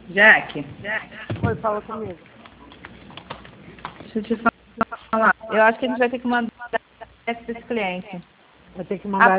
Jaque, Oi, fala comigo. deixa eu te falar. Eu acho que a gente vai ter que mandar esse cliente. Vai ter que mandar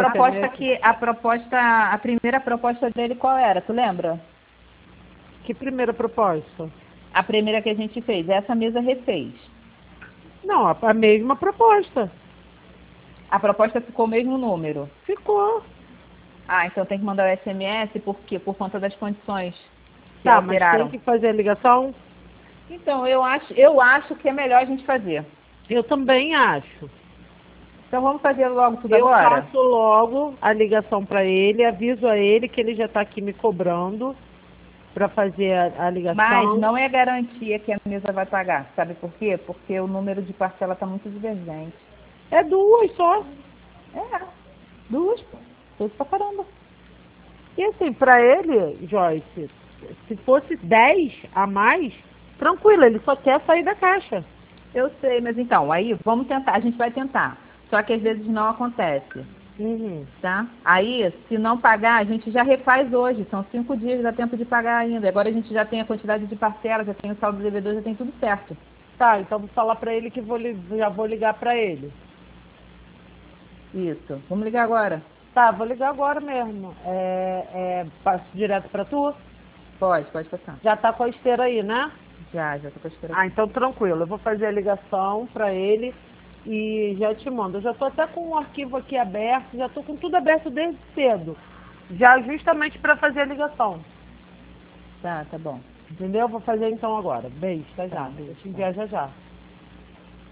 A primeira proposta dele qual era? Tu lembra? Que primeira proposta? A primeira que a gente fez. Essa mesa refez. Não, a mesma proposta. A proposta ficou o mesmo número. Ficou. Ah, então tem que mandar o SMS, por quê? Por conta das condições que Tá, mas tem alteraram. que fazer a ligação? Então, eu acho que é melhor a gente fazer. Eu também acho. Então vamos fazer logo tudo Eu agora? faço logo a ligação para ele, aviso a ele que ele já está aqui me cobrando para fazer a ligação. Mas não é garantia que a mesa vai pagar. Sabe por quê? Porque o número de parcela está muito divergente. É duas só. É, duas, pô. Tudo pra caramba. E assim, para ele, Joyce, se fosse 10 a mais, tranquilo, ele só quer sair da caixa. Eu sei, mas então, aí vamos tentar, a gente vai tentar. Só que às vezes não acontece, Uhum. tá? Aí, se não pagar, a gente já refaz hoje. São 5 dias, dá tempo de pagar ainda. Agora a gente já tem a quantidade de parcelas, já tem o saldo do devedor, já tem tudo certo. Tá, então vou falar para ele que já vou ligar para ele. Isso. Vamos ligar agora? Tá, vou ligar agora mesmo. Passo direto para tu? Pode passar. Já tá com a esteira aí, né? Já tô com a esteira. Ah, então tranquilo. Eu vou fazer a ligação para ele e já te mando. Eu já tô até com o arquivo aqui aberto, já tô com tudo aberto desde cedo. Já justamente para fazer a ligação. Tá bom. Entendeu? Vou fazer então agora. Beijo, tá já. Tá, beijo, Vou te enviar já já.